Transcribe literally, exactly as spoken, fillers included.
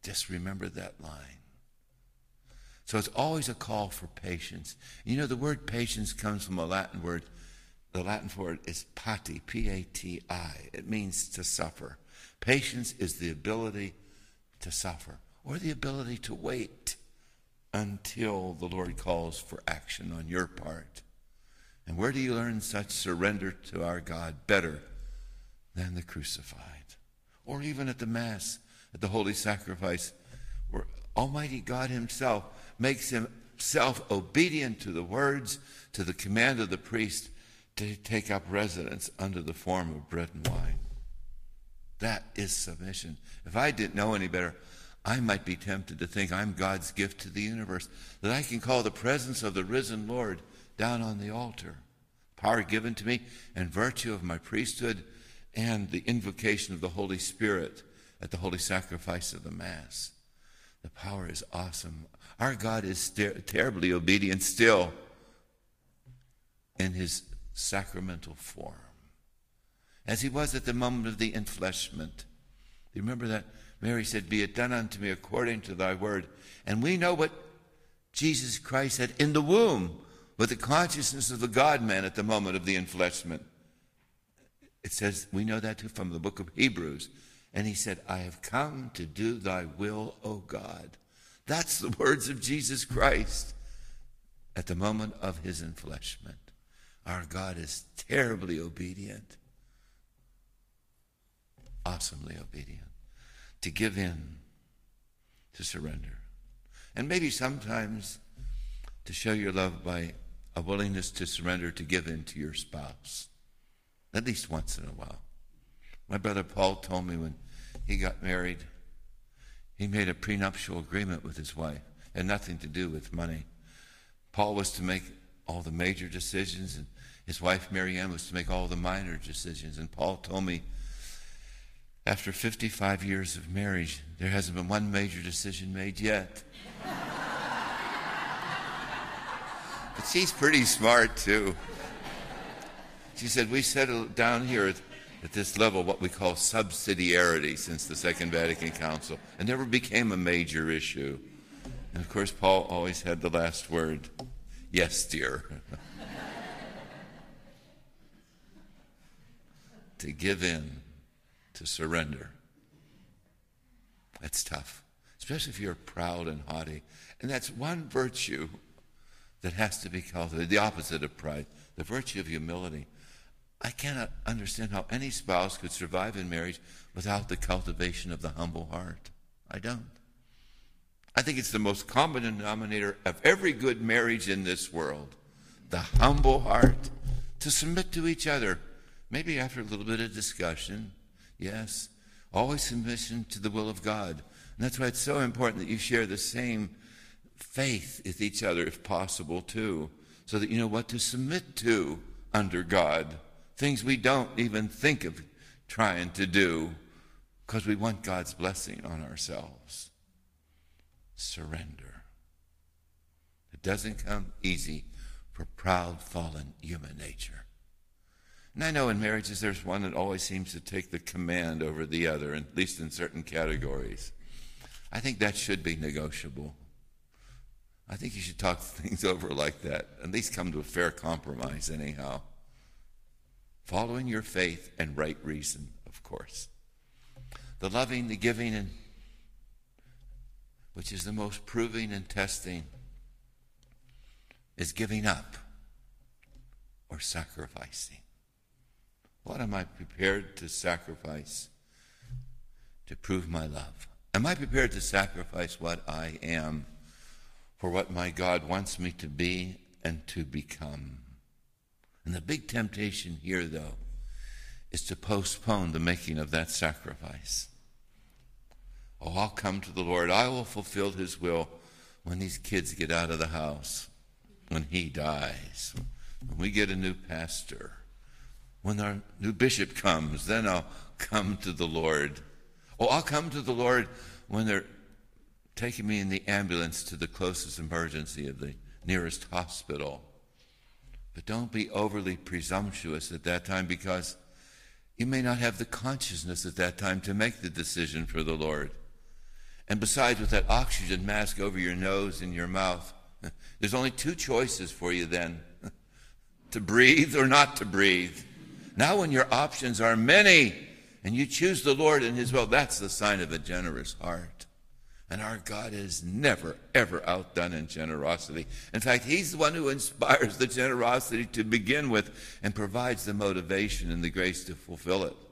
Just remember that line. So it's always a call for patience. You know, the word patience comes from a Latin word. The Latin for it is pati, P A T I. It means to suffer. Patience is the ability to suffer, or the ability to wait until the Lord calls for action on your part. And where do you learn such surrender to our God better than the crucified? Or even at the Mass, at the Holy Sacrifice, where Almighty God himself makes himself obedient to the words, to the command of the priest, to take up residence under the form of bread and wine. That is submission. If I didn't know any better, I might be tempted to think I'm God's gift to the universe, that I can call the presence of the risen Lord down on the altar. Power given to me in virtue of my priesthood and the invocation of the Holy Spirit at the holy sacrifice of the Mass. The power is awesome. Our God is ter- terribly obedient still in his sacramental form, as he was at the moment of the enfleshment. Do you remember that? Mary said, "Be it done unto me according to thy word." And we know what Jesus Christ had in the womb with the consciousness of the God-man at the moment of the enfleshment. It says, we know that too from the book of Hebrews. And he said, "I have come to do thy will, O God." That's the words of Jesus Christ at the moment of his enfleshment. Our God is terribly obedient, awesomely obedient, to give in, to surrender. And maybe sometimes to show your love by a willingness to surrender, to give in to your spouse, at least once in a while. My brother Paul told me when he got married, he made a prenuptial agreement with his wife. It had nothing to do with money. Paul was to make all the major decisions, and his wife Marianne was to make all the minor decisions. And Paul told me, after fifty-five years of marriage, there hasn't been one major decision made yet. But she's pretty smart, too. She said, "We settled down here at, at this level what we call subsidiarity since the Second Vatican Council. It never became a major issue." And, of course, Paul always had the last word. "Yes, dear." To give in, to surrender. That's tough, especially if you're proud and haughty. And that's one virtue that has to be cultivated, the opposite of pride, the virtue of humility. I cannot understand how any spouse could survive in marriage without the cultivation of the humble heart. I don't. I think it's the most common denominator of every good marriage in this world, the humble heart, to submit to each other, maybe after a little bit of discussion. Yes, always submission to the will of God. And that's why it's so important that you share the same faith with each other, if possible, too, so that you know what to submit to under God, things we don't even think of trying to do because we want God's blessing on ourselves. Surrender. It doesn't come easy for proud, fallen human nature. And I know in marriages there's one that always seems to take the command over the other, at least in certain categories. I think that should be negotiable. I think you should talk things over like that, at least come to a fair compromise anyhow. Following your faith and right reason, of course. The loving, the giving, and which is the most proving and testing, is giving up or sacrificing. What am I prepared to sacrifice to prove my love? Am I prepared to sacrifice what I am for what my God wants me to be and to become? And the big temptation here, though, is to postpone the making of that sacrifice. Oh, I'll come to the Lord. I will fulfill his will when these kids get out of the house, when he dies, when we get a new pastor, when our new bishop comes, then I'll come to the Lord. Oh, I'll come to the Lord when they're taking me in the ambulance to the closest emergency of the nearest hospital. But don't be overly presumptuous at that time, because you may not have the consciousness at that time to make the decision for the Lord. And besides, with that oxygen mask over your nose and your mouth, there's only two choices for you then, to breathe or not to breathe. Now when your options are many and you choose the Lord and his will, that's the sign of a generous heart. And our God is never, ever outdone in generosity. In fact, he's the one who inspires the generosity to begin with and provides the motivation and the grace to fulfill it.